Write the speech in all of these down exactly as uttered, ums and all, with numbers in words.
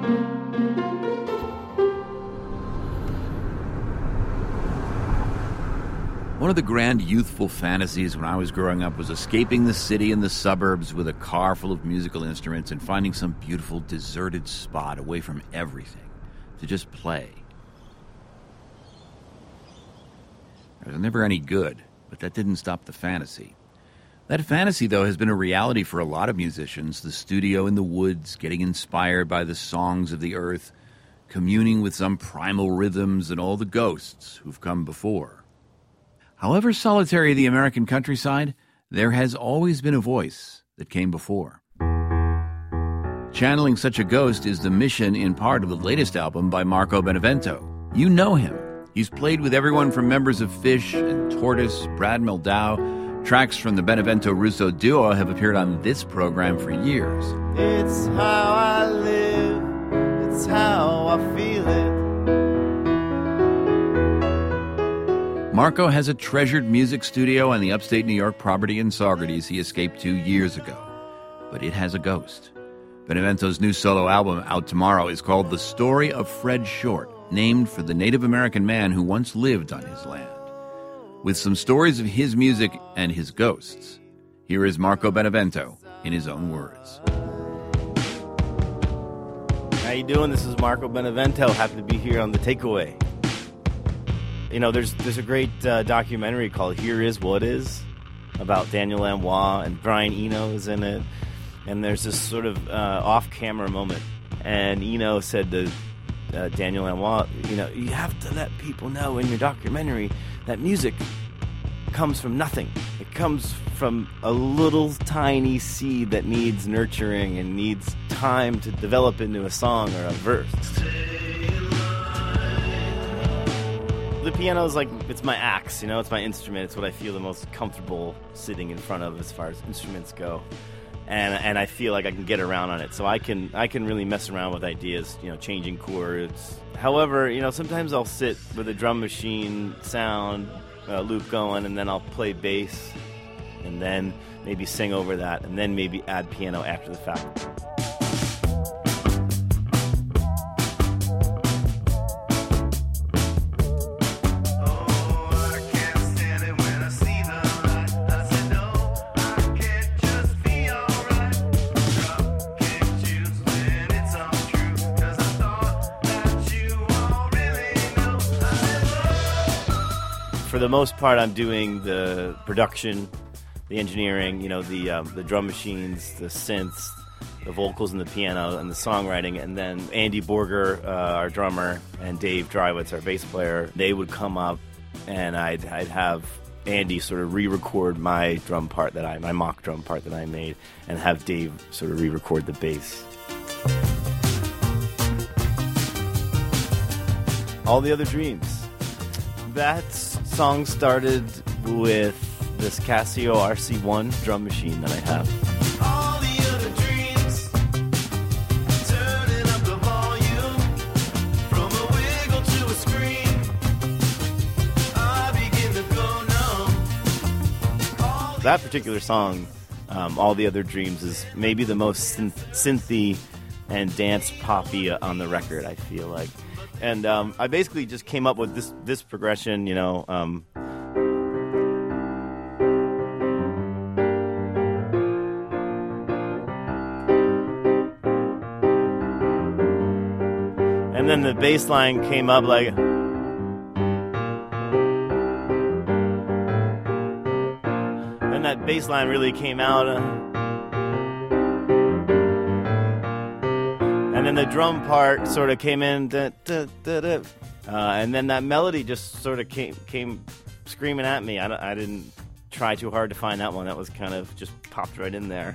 One of the grand youthful fantasies when I was growing up was escaping the city and the suburbs with a car full of musical instruments and finding some beautiful deserted spot away from everything to just play. I was never any good, but that didn't stop the fantasy. That fantasy, though, has been a reality for a lot of musicians. The studio in the woods, getting inspired by the songs of the earth, communing with some primal rhythms and all the ghosts who've come before. However solitary the American countryside, there has always been a voice that came before. Channeling such a ghost is the mission in part of the latest album by Marco Benevento. You know him. He's played with everyone from members of Fish and Tortoise, Brad Mehldau. Tracks from the Benevento-Russo duo have appeared on this program for years. It's how I live, it's how I feel it. Marco has a treasured music studio on the upstate New York property in Saugerties he escaped to years ago. But it has a ghost. Benevento's new solo album, out tomorrow, is called The Story of Fred Short, named for the Native American man who once lived on his land. With some stories of his music and his ghosts, here is Marco Benevento in his own words. How you doing? This is Marco Benevento. Happy to be here on The Takeaway. You know, there's there's a great uh, documentary called Here Is What Is about Daniel Lanois, and Brian Eno is in it. And there's this sort of uh, off-camera moment. And Eno said to uh, Daniel Lanois, you know, you have to let people know in your documentary that music comes from nothing. It comes from a little tiny seed that needs nurturing and needs time to develop into a song or a verse. The piano is like, it's my axe, you know, it's my instrument. It's what I feel the most comfortable sitting in front of as far as instruments go. And and I feel like I can get around on it. So I can I can really mess around with ideas, you know, changing chords. However, you know, sometimes I'll sit with a drum machine sound uh, loop going, and then I'll play bass, and then maybe sing over that, and then maybe add piano after the fact. For the most part, I'm doing the production, the engineering, you know, the um, the drum machines, the synths, the vocals and the piano, and the songwriting. And then Andy Borger, uh, our drummer, and Dave Drywitz, our bass player, they would come up, and I'd I'd have Andy sort of re-record my drum part that I, my mock drum part that I made, and have Dave sort of re-record the bass. All the Other Dreams. That song started with this Casio R C one drum machine that I have. All the other dreams, turning up the volume, from a wiggle to a scream, I begin to go numb. That particular song, um, All the Other Dreams, is maybe the most synth- synthy and dance poppy on the record, I feel like. And um, I basically just came up with this this progression, you know. Um, and then the bass line came up like... And that bass line really came out... Uh, And then the drum part sort of came in, da, da, da, da. Uh, and then that melody just sort of came came screaming at me. I, I didn't try too hard to find that one. That was kind of just popped right in there.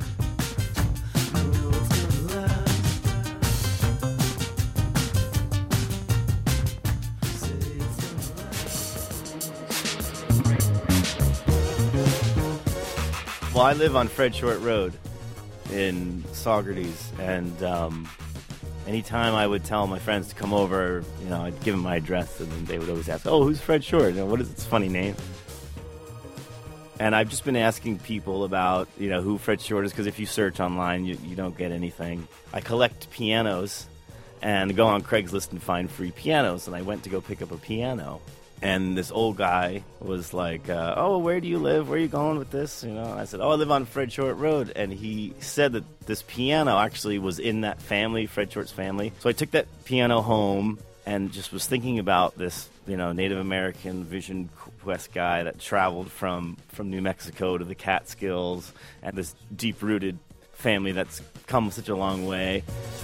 Well, I live on Fred Short Road in Saugerties, and um, anytime I would tell my friends to come over, you know, I'd give them my address, and then they would always ask, "Oh, who's Fred Short? You know, what is its funny name?" And I've just been asking people about, you know, who Fred Short is, because if you search online, you, you don't get anything. I collect pianos, and go on Craigslist and find free pianos. And I went to go pick up a piano. And this old guy was like, uh, oh, where do you live? Where are you going with this? You know, and I said, oh, I live on Fred Short Road. And he said that this piano actually was in that family, Fred Short's family. So I took that piano home and just was thinking about this, you know, Native American Vision Quest guy that traveled from, from New Mexico to the Catskills, and this deep-rooted family that's come such a long way.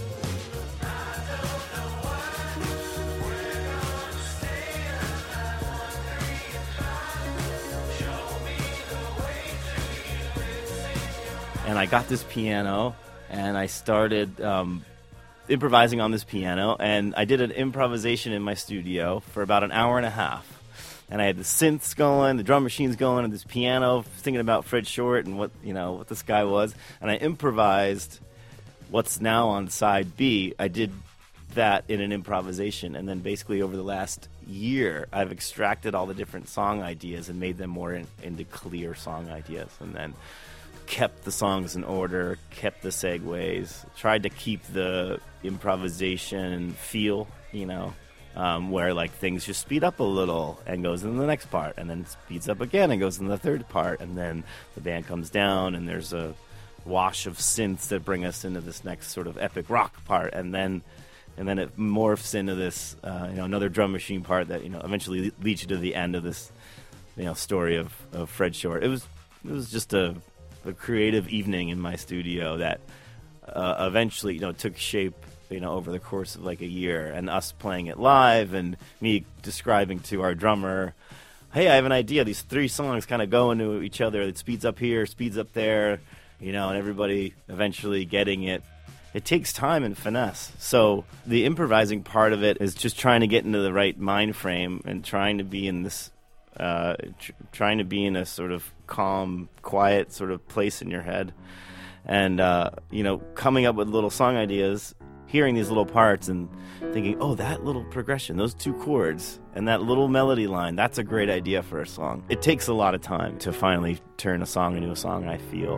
And I got this piano, and I started um, improvising on this piano, and I did an improvisation in my studio for about an hour and a half. And I had the synths going, the drum machines going, and this piano, thinking about Fred Short and what, you know, what this guy was. And I improvised what's now on side B. I did that in an improvisation, and then basically over the last year, I've extracted all the different song ideas and made them more in, into clear song ideas, and then kept the songs in order, kept the segues, tried to keep the improvisation feel, you know, um, where like things just speed up a little and goes into the next part, and then speeds up again and goes into the third part, and then the band comes down and there's a wash of synths that bring us into this next sort of epic rock part, and then and then it morphs into this, uh, you know, another drum machine part that, you know, eventually leads you to the end of this, you know, story of, of Fred Short. It was it was just a a creative evening in my studio that uh, eventually, you know, took shape, you know, over the course of like a year, and us playing it live and me describing to our drummer, hey, I have an idea. These three songs kind of go into each other. It speeds up here, speeds up there, you know, and everybody eventually getting it. It takes time and finesse. So the improvising part of it is just trying to get into the right mind frame and trying to be in this Uh, tr- trying to be in a sort of calm, quiet sort of place in your head, and uh, you know, coming up with little song ideas, hearing these little parts and thinking, oh, that little progression, those two chords, and that little melody line, that's a great idea for a song. It takes a lot of time to finally turn a song into a song, I feel.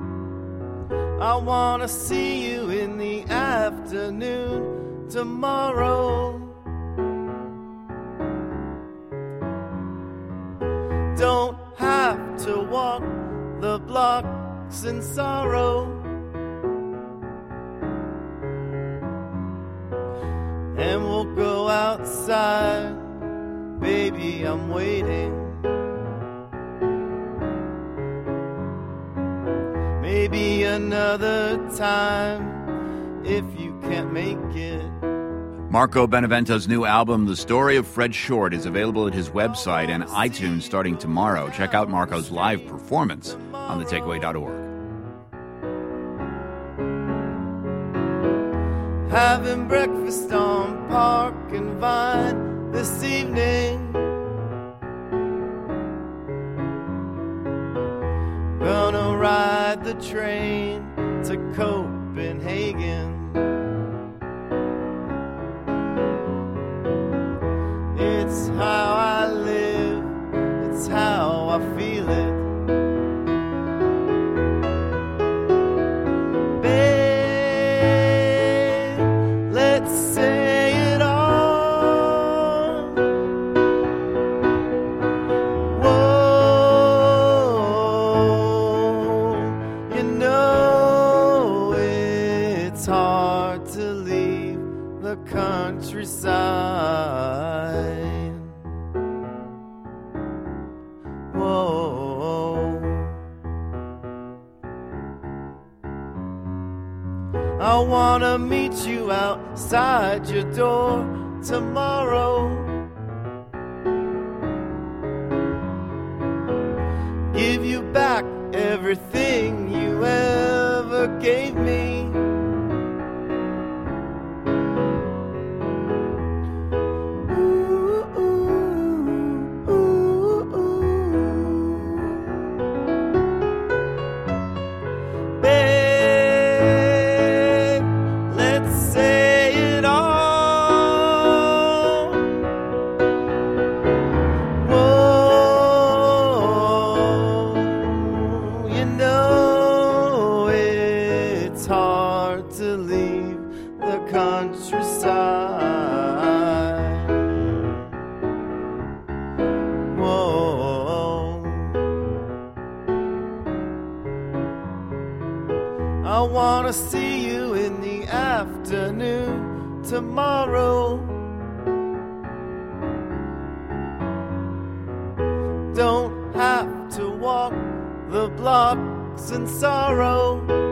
I wanna see you in the afternoon tomorrow. Don't have to walk the blocks in sorrow. And we'll go outside, baby, I'm waiting. Maybe another time if you can't make it. Marco Benevento's new album, The Story of Fred Short, is available at his website and iTunes starting tomorrow. Check out Marco's live performance on the takeaway dot org. Having breakfast on Park and Vine this evening. Gonna ride the train to Copenhagen. It's how I live, it's how I feel it. Babe, let's say it all. Whoa, you know it's hard to leave the countryside. I wanna meet you outside your door tomorrow. Give you back everything you ever gave me. Hard to leave the countryside. I wanna see you in the afternoon tomorrow. Don't have to walk the blocks in sorrow.